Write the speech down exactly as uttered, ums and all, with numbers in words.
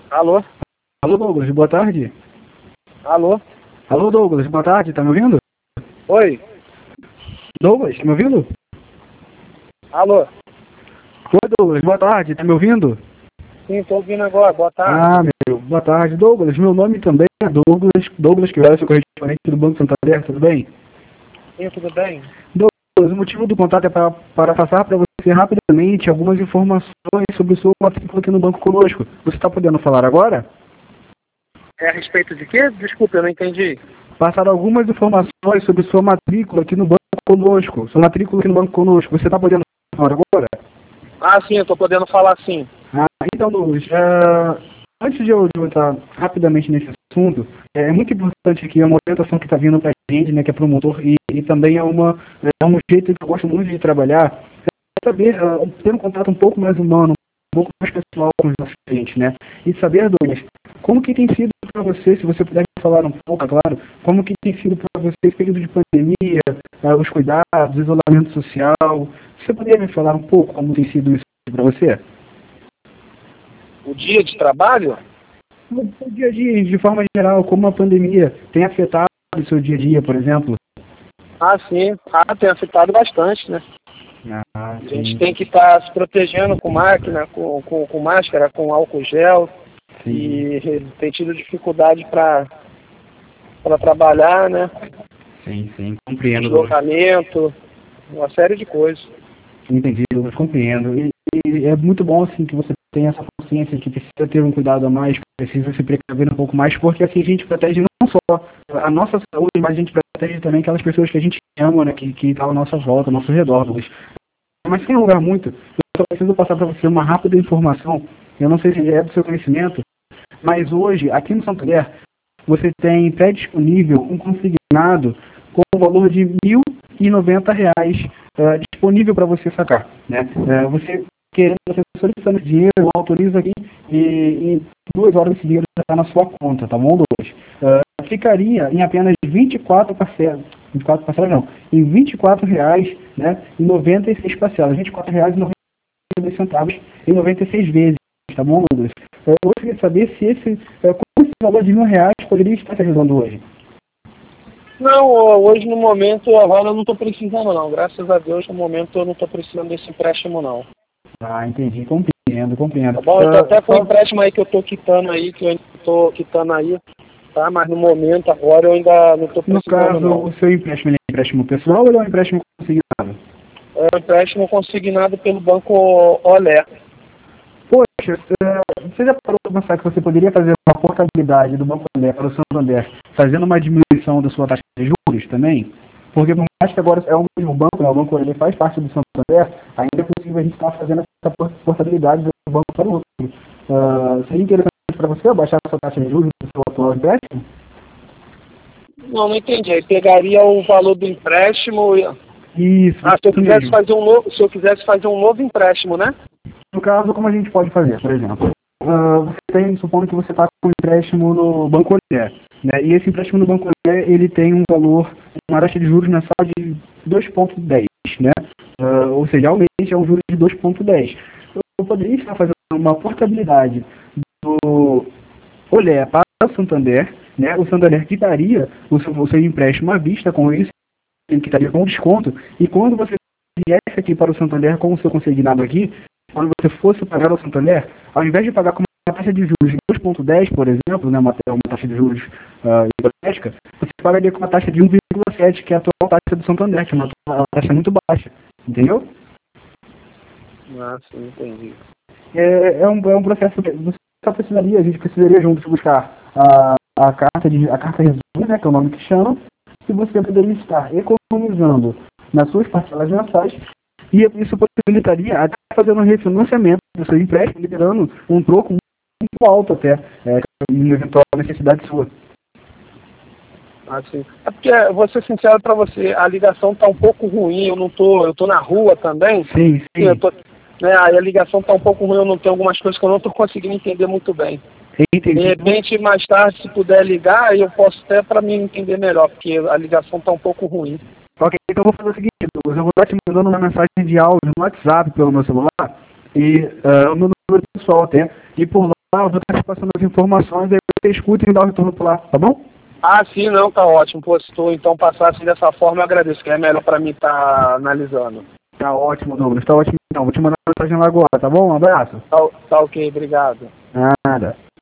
Alô? Alô, Douglas, boa tarde. Alô? Alô, Douglas, boa tarde, tá me ouvindo? Oi? Douglas, tá me ouvindo? Alô? Oi, Douglas, boa tarde, tá me ouvindo? Sim, tô ouvindo agora, boa tarde. Ah, meu, boa tarde, Douglas, meu nome também é Douglas, Douglas que era seu correspondente do Banco Santander, tudo bem? Sim, tudo bem? Douglas, o motivo do contato é para, para passar para você rapidamente algumas informações sobre o seu matrícula aqui no banco conosco. Você está podendo falar agora? É a respeito de quê? Desculpa, eu não entendi. Passar algumas informações sobre sua matrícula aqui no banco conosco. Sua matrícula aqui no banco conosco. Você está podendo falar agora? Ah, sim, eu tô podendo falar sim. Ah, então, Douglas, uh, antes de eu, de eu entrar rapidamente nesse assunto, é muito importante aqui a uma orientação que está vindo para a gente, né, que é promotor, e, e também é, uma, é um jeito que eu gosto muito de trabalhar, é saber, uh, ter um contato um pouco mais humano, um pouco mais pessoal com os nossos clientes, né? E saber, Douglas, como que tem sido para você, se você puder falar um pouco, é claro, como que tem sido para você esse período de pandemia, uh, os cuidados, o isolamento social. Você poderia me falar um pouco como tem sido isso para você? O dia de trabalho? No seu dia a dia, de forma geral, como a pandemia tem afetado o seu dia a dia, por exemplo? Ah, sim. Ah, tem afetado bastante, né? Ah, A gente tem que estar se protegendo com máquina, com, com, com máscara, com álcool gel. sim. E tem tido dificuldade para para trabalhar, né? Sim, sim, compreendo. Deslocamento, uma série de coisas. Entendi, eu compreendo. E, e é muito bom, assim, que você tenha essa consciência que precisa ter um cuidado a mais, precisa se precaver um pouco mais, porque assim a gente protege não só a nossa saúde, mas a gente protege também aquelas pessoas que a gente ama, né, que que estão à nossa volta, ao nosso redor, Luiz. Mas sem lugar muito, eu só preciso passar para você uma rápida informação, eu não sei se é do seu conhecimento, mas hoje, aqui no Santander, você tem pré-disponível um consignado com o valor de mil e noventa reais uh, disponível para você sacar. Né? Uh, você querendo, você solicitando esse dinheiro, eu autorizo aqui e em duas horas esse dinheiro já está na sua conta, tá bom, Douglas? Uh, ficaria em apenas vinte e quatro parcelas, vinte e quatro parcelas não, em vinte e quatro reais, né, em noventa e seis parcelas, vinte e quatro reais e noventa e dois centavos em noventa e seis vezes, tá bom, Douglas? Uh, eu gostaria de saber se esse, uh, como esse valor de mil reais poderia estar te ajudando hoje. Não, hoje no momento, agora eu não estou precisando não. Graças a Deus, no momento eu não estou precisando desse empréstimo não. Ah, entendi, compreendo, compreendo. Tá bom? Eu tô Uh, até com só... o empréstimo aí que eu estou quitando aí, que eu ainda estou quitando aí, tá? Mas no momento agora eu ainda não estou No precisando caso, não. o seu empréstimo ele é empréstimo pessoal ou ele é um empréstimo consignado? É um empréstimo consignado pelo Banco Olé. Poxa, uh, você já parou para pensar que você poderia fazer uma portabilidade do Banco Olé para o Santander, fazendo uma diminuição da sua taxa de juros também? Porque por mais que agora é o mesmo banco, né, o Banco Olé faz parte do Santander, ainda é possível a gente estar fazendo essa portabilidade do banco para o outro. Uh, seria interessante para você baixar a sua taxa de juros do seu atual empréstimo? Não, não entendi. Aí pegaria o valor do empréstimo e... Isso, Ah, se eu isso quisesse mesmo. fazer um novo, se eu quisesse fazer um novo empréstimo, né? No caso, como a gente pode fazer, por exemplo? Uh, você tem, supondo que você está com um empréstimo no Banco Olé, né? E esse empréstimo no Banco Olé, ele tem um valor, uma taxa de juros mensal de dois vírgula dez, né? Uh, ou seja, ao mês é um juros de dois vírgula dez. Eu poderia estar fazendo uma portabilidade do Olé para o Santander, né? O Santander quitaria o seu, o seu empréstimo à vista com isso, ele quitaria com desconto, e quando você viesse aqui para o Santander com o seu consignado aqui, quando você fosse pagar ao Santander, ao invés de pagar com uma taxa de juros de dois vírgula dez, por exemplo, né, uma, uma taxa de juros uh, hipotética, você pagaria com uma taxa de um vírgula sete, que é a atual taxa do Santander, que é uma, uma taxa muito baixa, entendeu? Ah, sim, entendi. É, é, um, é um processo que você só precisaria, a gente precisaria juntos buscar a, a carta de a carta resumo, né, que é o nome que chama, e você poderia estar economizando nas suas parcelas mensais, e isso possibilitaria até fazer um refinanciamento do seu empréstimo, liberando um troco muito alto até, é, em eventual necessidade sua. Ah, sim. É porque, vou ser sincero para você, a ligação tá um pouco ruim, eu não tô, eu tô na rua também. Sim, sim. Eu tô, né, aí a ligação tá um pouco ruim, eu não tenho algumas coisas que eu não tô conseguindo entender muito bem. Entendi. De repente, mais tarde, se puder ligar, eu posso até para mim entender melhor, porque a ligação tá um pouco ruim. Ok, então eu vou fazer o seguinte, Douglas, eu vou estar te mandando uma mensagem de áudio no WhatsApp pelo meu celular, e uh, o meu número pessoal até, e por lá eu vou estar passando as informações, aí você escuta e me dá o retorno por lá, tá bom? Ah, sim, não, tá ótimo. Pô, se tu então passar assim dessa forma, eu agradeço, que é melhor pra mim estar analisando. Tá ótimo, Douglas, tá ótimo então. Vou te mandar mensagem lá agora, tá bom? Um abraço. Tá, tá ok, obrigado. Nada.